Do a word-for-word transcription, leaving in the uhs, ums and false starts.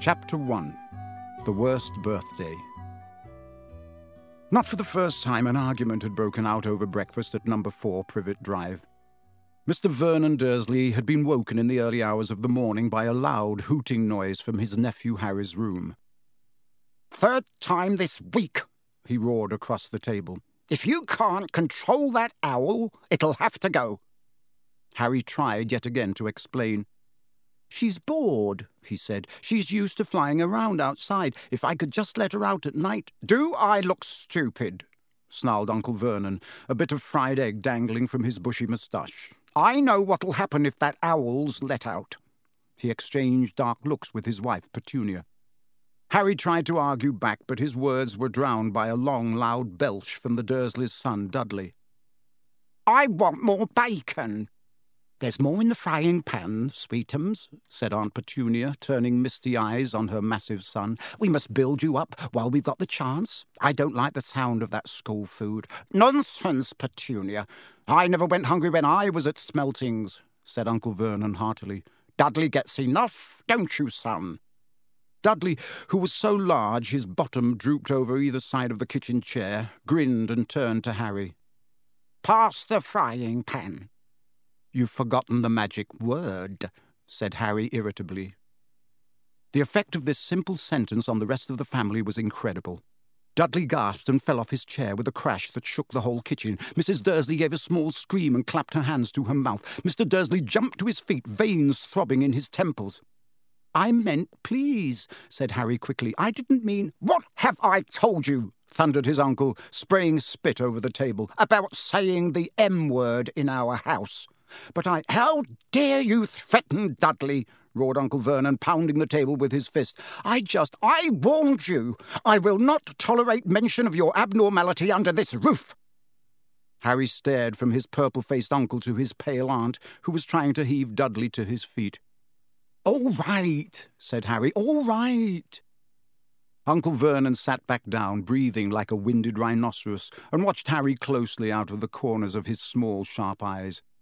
Chapter one. The Worst Birthday. Not for the first time an argument had broken out over breakfast at number four Privet Drive. Mister Vernon Dursley had been woken in the early hours of the morning by a loud hooting noise from his nephew Harry's room. "Third time this week," he roared across the table. "If you can't control that owl, it'll have to go." Harry tried yet again to explain. "She's bored," he said. "She's used to flying around outside. If I could just let her out at night—" "Do I look stupid?" snarled Uncle Vernon, a bit of fried egg dangling from his bushy moustache. "I know what'll happen if that owl's let out." He exchanged dark looks with his wife, Petunia. Harry tried to argue back, but his words were drowned by a long, loud belch from the Dursleys' son, Dudley. "I want more bacon." "There's more in the frying pan, sweetums," said Aunt Petunia, turning misty eyes on her massive son. "We must build you up while we've got the chance. I don't like the sound of that school food." "Nonsense, Petunia. I never went hungry when I was at Smeltings," said Uncle Vernon heartily. "Dudley gets enough, don't you, son?" Dudley, who was so large his bottom drooped over either side of the kitchen chair, grinned and turned to Harry. "Pass the frying pan." "You've forgotten the magic word," said Harry irritably. The effect of this simple sentence on the rest of the family was incredible. Dudley gasped and fell off his chair with a crash that shook the whole kitchen. Missus Dursley gave a small scream and clapped her hands to her mouth. Mister Dursley jumped to his feet, veins throbbing in his temples. "I meant please," said Harry quickly. "I didn't mean—" "What have I told you?" thundered his uncle, spraying spit over the table. "About saying the M word in our house." "But I—" "How dare you threaten Dudley?" roared Uncle Vernon, pounding the table with his fist. "I just—" "I warned you. I will not tolerate mention of your abnormality under this roof." Harry stared from his purple-faced uncle to his pale aunt, who was trying to heave Dudley to his feet. "All right," said Harry, "all right." Uncle Vernon sat back down, breathing like a winded rhinoceros, and watched Harry closely out of the corners of his small, sharp eyes.